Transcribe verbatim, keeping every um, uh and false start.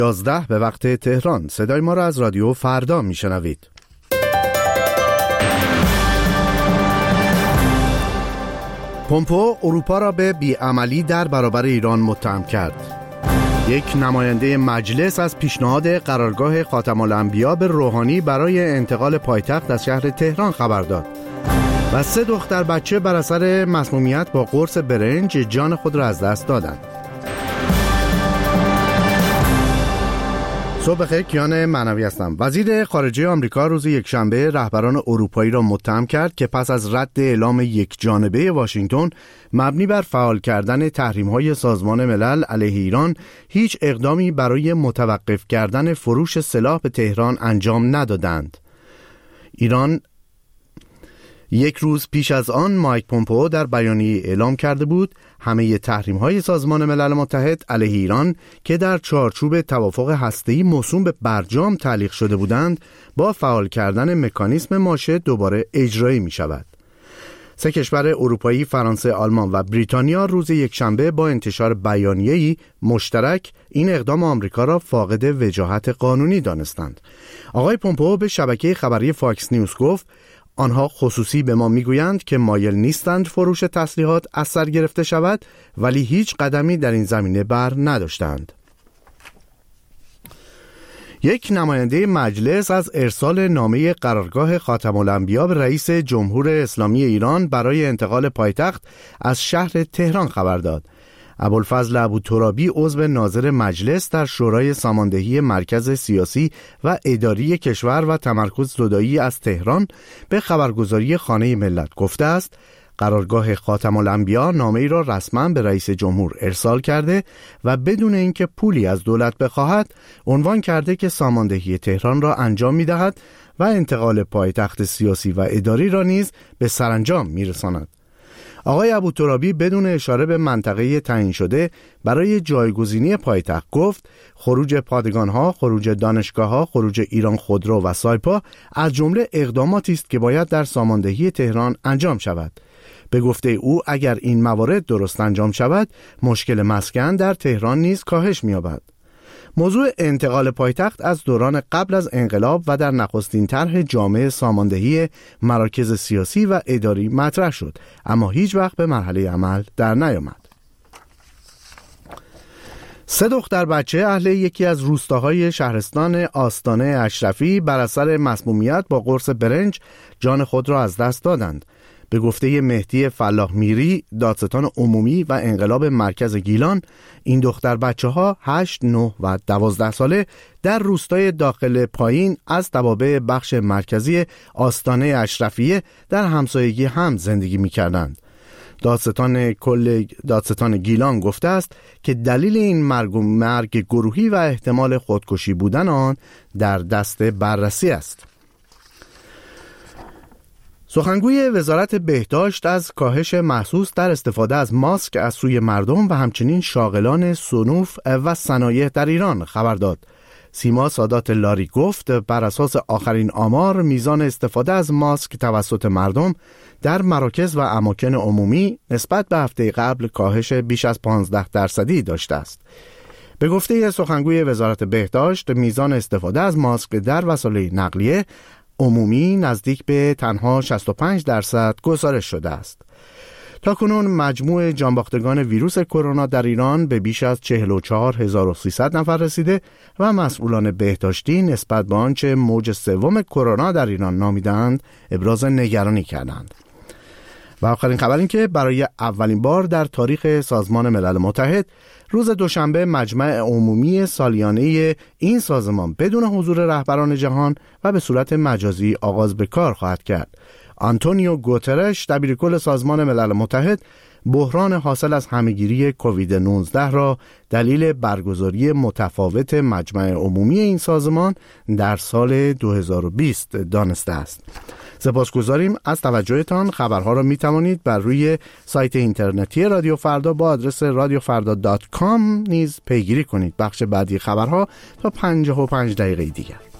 یازده به وقت تهران. صدای ما را از رادیو فردا میشنوید. پومپئو اروپا را به بیعملی در برابر ایران متهم کرد. یک نماینده مجلس از پیشنهاد قرارگاه خاتم الانبیا به روحانی برای انتقال پایتخت از شهر تهران خبر داد. و سه دختر بچه بر اثر مسمومیت با قرص برنج جان خود را از دست دادند. صبح بخیر، کیان معنوی هستم. وزیر خارجه آمریکا روز یکشنبه رهبران اروپایی را متهم کرد که پس از رد اعلام یک جانبه واشنگتن مبنی بر فعال کردن تحریم‌های سازمان ملل علیه ایران هیچ اقدامی برای متوقف کردن فروش سلاح به تهران انجام ندادند. ایران یک روز پیش از آن مایک پومپئو در بیانیه اعلام کرده بود همه تحریم‌های سازمان ملل متحد علیه ایران که در چارچوب توافق هسته‌ای موسوم به برجام تعلیق شده بودند با فعال کردن مکانیزم ماشه دوباره اجرایی می‌شود. سه کشور اروپایی فرانسه، آلمان و بریتانیا روز یکشنبه با انتشار بیانیه‌ای مشترک این اقدام آمریکا را فاقد وجاهت قانونی دانستند. آقای پومپئو به شبکه خبری فاکس نیوز گفت آنها خصوصی به ما میگویند که مایل نیستند فروش تسلیحات از سر گرفته شود، ولی هیچ قدمی در این زمینه بر نداشتند. یک نماینده مجلس از ارسال نامه قرارگاه خاتم الانبیا به رئیس جمهور اسلامی ایران برای انتقال پایتخت از شهر تهران خبر داد. ابوالفضل ابوترابی عضو ناظر مجلس در شورای ساماندهی مرکز سیاسی و اداری کشور و تمرکز زدایی از تهران به خبرگزاری خانه ملت گفته است قرارگاه خاتم الانبیا نامه ای را رسما به رئیس جمهور ارسال کرده و بدون اینکه پولی از دولت بخواهد عنوان کرده که ساماندهی تهران را انجام می‌دهد و انتقال پایتخت سیاسی و اداری را نیز به سرانجام می‌رساند. آقای ابوترابی بدون اشاره به منطقه تعیین شده برای جایگزینی پایتخت گفت خروج پادگان‌ها، خروج دانشگاه‌ها، خروج ایران خودرو و سایپا از جمله اقداماتی است که باید در ساماندهی تهران انجام شود. به گفته او اگر این موارد درست انجام شود مشکل مسکن در تهران نیز کاهش می‌یابد. موضوع انتقال پایتخت از دوران قبل از انقلاب و در نخستین طرح جامع ساماندهی مراکز سیاسی و اداری مطرح شد، اما هیچ وقت به مرحله عمل در نیامد. سه دختر بچه اهل یکی از روستاهای شهرستان آستانه اشرفی بر اثر مسمومیت با قرص برنج جان خود را از دست دادند. به گفته مهدی فلاح میری، دادستان عمومی و انقلاب مرکز گیلان، این دختر بچه ها هشت، نه و دوازده ساله در روستای داخل پایین از توابع بخش مرکزی آستانه اشرفیه در همسایگی هم زندگی می کردند. دادستان کل دادستان گیلان گفته است که دلیل این مرگ و مرگ گروهی و احتمال خودکشی بودن آن در دست بررسی است. سخنگوی وزارت بهداشت از کاهش محسوس در استفاده از ماسک از سوی مردم و همچنین شاغلان صنوف و صنایع در ایران خبر داد. سیما سادات لاری گفت بر اساس آخرین آمار میزان استفاده از ماسک توسط مردم در مراکز و اماکن عمومی نسبت به هفته قبل کاهش بیش از پانزده درصدی داشته است. به گفته سخنگوی وزارت بهداشت میزان استفاده از ماسک در وسایل نقلیه عمومی نزدیک به تنها شصت و پنج درصد گزارش شده است. تاکنون مجموع جانباختگان ویروس کرونا در ایران به بیش از چهل و چهار هزار و سیصد نفر رسیده و مسئولان بهداشتی نسبت به آنچه موج سوم کرونا در ایران نامیدند ابراز نگرانی کردند. و آخرین خبر این که برای اولین بار در تاریخ سازمان ملل متحد روز دوشنبه مجمع عمومی سالیانه این سازمان بدون حضور رهبران جهان و به صورت مجازی آغاز به کار خواهد کرد. آنتونیو گوترش دبیرکل سازمان ملل متحد بحران حاصل از همهگیری کووید نوزده را دلیل برگزاری متفاوت مجمع عمومی این سازمان در سال دو هزار و بیست دانسته است. سپاسگزاریم از توجهتان. خبرها را می توانید بر روی سایت اینترنتی رادیو فردا با آدرس رادیو فردا دات کام نیز پیگیری کنید. بخش بعدی خبرها تا پنجاه و پنج دقیقه دیگر.